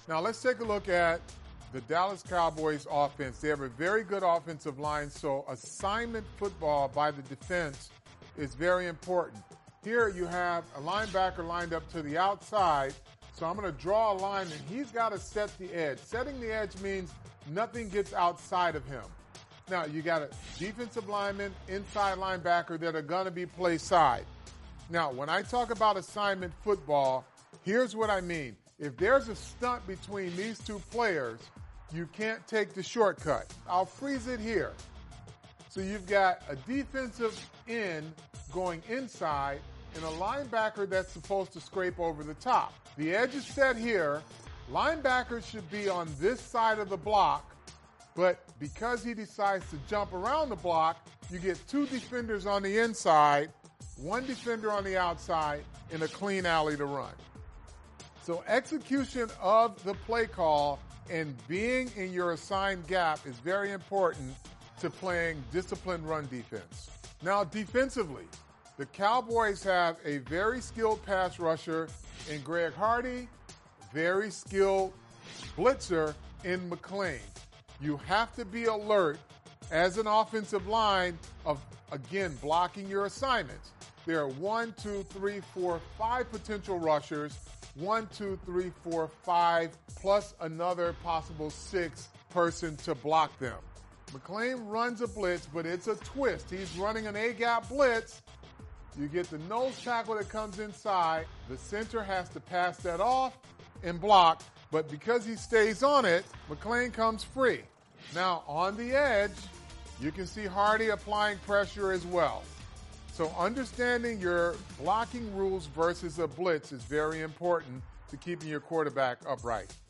Now let's take a look at the Dallas Cowboys offense. They have a very good offensive line, so assignment football by the defense is very important. Here you have a linebacker lined up to the outside, so I'm going to draw a line, and he's got to set the edge. Setting the edge means nothing gets outside of him. Now, you got a defensive lineman, inside linebacker that are going to be play side. Now, when I talk about assignment football, here's what I mean. If there's a stunt between these two players, you can't take the shortcut. I'll freeze it here. So you've got a defensive end going inside and a linebacker that's supposed to scrape over the top. The edge is set here. Linebacker should be on this side of the block, but because he decides to jump around the block, you get two defenders on the inside, one defender on the outside, and a clean alley to run. So execution of the play call and being in your assigned gap is very important to playing disciplined run defense. Now defensively, the Cowboys have a very skilled pass rusher in Greg Hardy, very skilled blitzer in McClain. You have to be alert as an offensive line of, again, blocking your assignments. There are 1, 2, 3, 4, 5 potential rushers. 1, 2, 3, 4, 5, plus another possible 6 person to block them. McClain runs a blitz, but it's a twist. He's running an A-gap blitz. You get the nose tackle that comes inside. The center has to pass that off and block, but because he stays on it, McClain comes free. Now, on the edge, you can see Hardy applying pressure as well. So understanding your blocking rules versus a blitz is very important to keeping your quarterback upright.